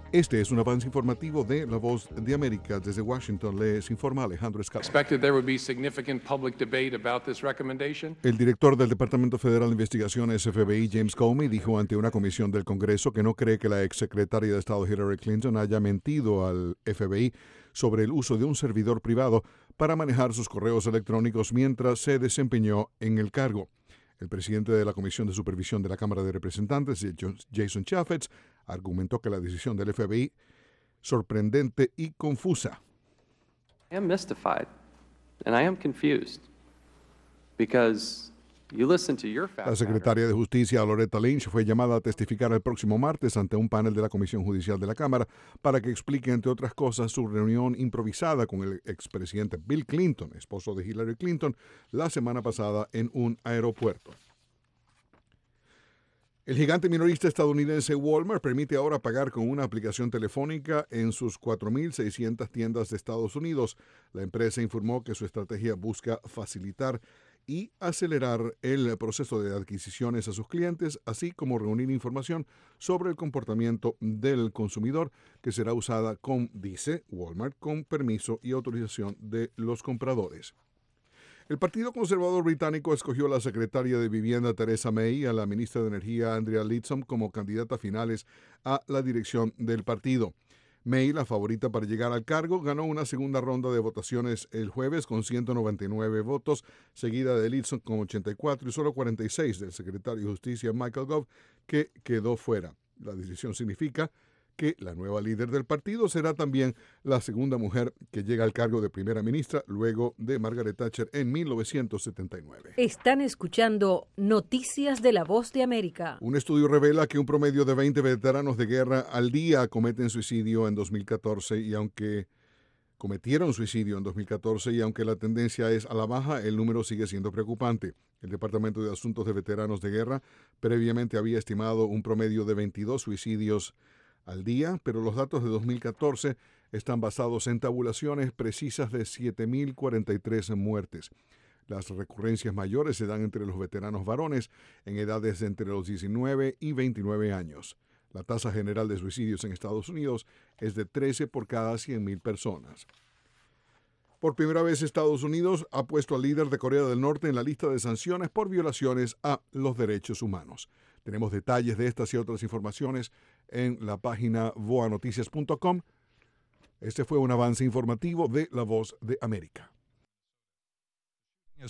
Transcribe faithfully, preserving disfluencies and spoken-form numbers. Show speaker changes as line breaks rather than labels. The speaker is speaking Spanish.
Este es un avance informativo de La Voz de América. Desde Washington les informa Alejandro Escalona.
Expected there would be significant public debate about this recommendation.
El director del Departamento Federal de Investigaciones F B I, James Comey, dijo ante una comisión del Congreso que no cree que la exsecretaria de Estado Hillary Clinton haya mentido al F B I sobre el uso de un servidor privado para manejar sus correos electrónicos mientras se desempeñó en el cargo. El presidente de la Comisión de Supervisión de la Cámara de Representantes, Jason Chaffetz, argumentó que la decisión del F B I sorprendente y confusa.
I am mystified and I am confused because you listen to your fact
La secretaria de Justicia, Loretta Lynch, fue llamada a testificar el próximo martes ante un panel de la Comisión Judicial de la Cámara para que explique, entre otras cosas, su reunión improvisada con el expresidente Bill Clinton, esposo de Hillary Clinton, la semana pasada en un aeropuerto. El gigante minorista estadounidense Walmart permite ahora pagar con una aplicación telefónica en sus cuatro mil seiscientas tiendas de Estados Unidos. La empresa informó que su estrategia busca facilitar y acelerar el proceso de adquisiciones a sus clientes, así como reunir información sobre el comportamiento del consumidor que será usada con, dice Walmart, con permiso y autorización de los compradores. El Partido Conservador Británico escogió a la secretaria de Vivienda Theresa May y a la ministra de Energía Andrea Leadsom como candidatas finales a la dirección del partido. May, la favorita para llegar al cargo, ganó una segunda ronda de votaciones el jueves con ciento noventa y nueve votos, seguida de Leadsom con ochenta y cuatro y solo cuarenta y seis del secretario de Justicia Michael Gove, que quedó fuera. La decisión significa que la nueva líder del partido será también la segunda mujer que llega al cargo de primera ministra luego de Margaret Thatcher en mil novecientos setenta y nueve.
Están escuchando Noticias de La Voz de América.
Un estudio revela que un promedio de veinte veteranos de guerra al día cometen suicidio en dos mil catorce y aunque cometieron suicidio en dos mil catorce y aunque la tendencia es a la baja, el número sigue siendo preocupante. El Departamento de Asuntos de Veteranos de Guerra previamente había estimado un promedio de veintidós suicidios al día, pero los datos de dos mil catorce están basados en tabulaciones precisas de siete mil cuarenta y tres muertes. Las recurrencias mayores se dan entre los veteranos varones en edades de entre los diecinueve y veintinueve años. La tasa general de suicidios en Estados Unidos es de trece por cada cien mil personas. Por primera vez, Estados Unidos ha puesto al líder de Corea del Norte en la lista de sanciones por violaciones a los derechos humanos. Tenemos detalles de estas y otras informaciones en la página voa noticias punto com. Este fue un avance informativo de La Voz de América.